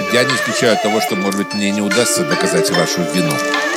я не исключаю того, что, может быть, мне не удастся доказать вашу вину.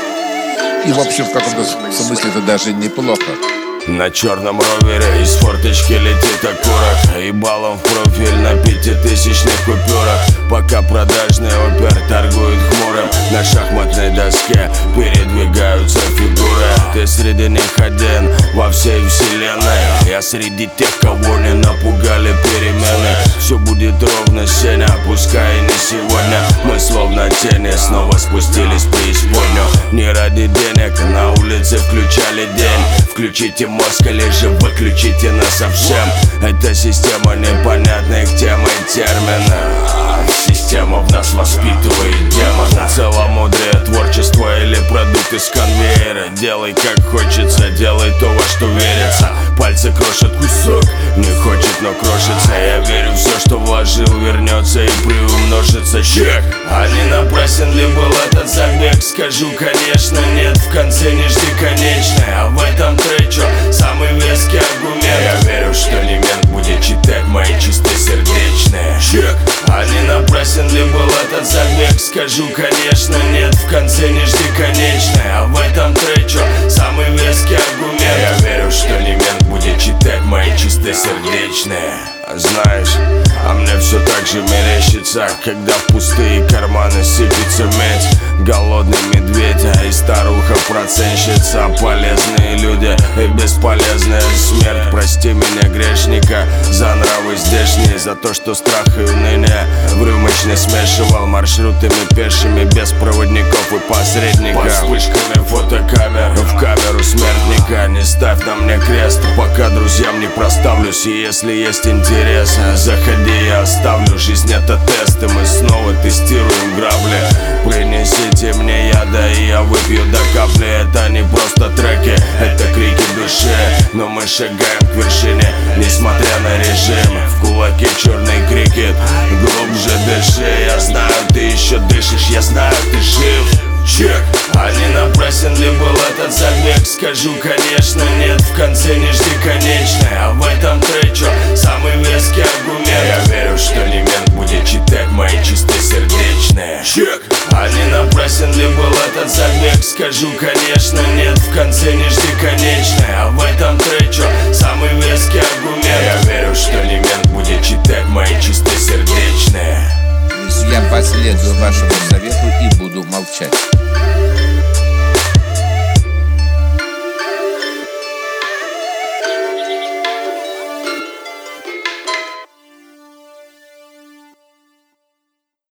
И, в общем, в каком-то смысле это даже неплохо. На черном ровере из форточки летит окурок, и баллом в профиль на 5000-ных купюрах. Пока продажный опер торгует хмурым, на шахматной доске передвигаются фигуры. Ты среди них один во всей вселенной, я среди тех, кого не напугали перемены. Все будет ровно, Сеня, пускай и не сегодня. Мы словно тени снова спустились в преисподнюю. Не ради денег на улице включали день. Включите мозг или же выключите нас совсем. Это система непонятных тем и терминов. Система в нас воспитывает демона. Целомудрие, творчество или продукт из конвейера. Делай как хочется, делай то, во что верится. Пальцы крошат кусок, не хочет, но крошится. Я верю, все, что вложил, вернется и приумножится. Чек! А не напрасен ли был этот забег? Скажу, конечно, нет, в конце не жди конечной. А в этом треке самый веский аргумент. Я верю, что не мент будет читать мои чистосердечные. Чек! А не напрасен ли был этот забег? Скажу, конечно, нет, в конце не жди конечной. А в этом треке самый веский аргумент. Я верю, что не мент будет читать мои чистосердечные. Знаешь, а мне все так же мерещится, когда в пустые карманы сыпется медь. Голодный медведь, а и старуха-процентщица. Полезные люди и бесполезная смерть. Прости меня, грешника, за нравы здешние, за то, что страх и уныние в рюмочной смешивал маршрутами пешими, без проводников и посредников. Под вспышками фотокамер в камеру смертника. Не ставь на мне крест, пока друзьям не проставлюсь. И если есть интерес, заходи, я оставлю. Жизнь это тест, и мы снова тестируем грабли. Принесите мне яда, и я выпью до капли. Это не просто треки, это крики души. Но мы шагаем к вершине, несмотря на режим. В кулаке черный крикет, глубже дыши. Я знаю, ты еще дышишь, я знаю, ты жив. Чек! А не напрасен ли был этот забег? Скажу, конечно, нет, в конце не жди конечной. А в этом треке самый веский аргумент. Я верю, что не мент будет читать мои чистосердечные. Чек! А не напрасен ли был этот забег? Скажу, конечно, нет, в конце не жди конечной. А в этом треке самый веский аргумент. Я верю, что не мент будет читать мои чистосердечные. Я последую вашему совету и буду молчать.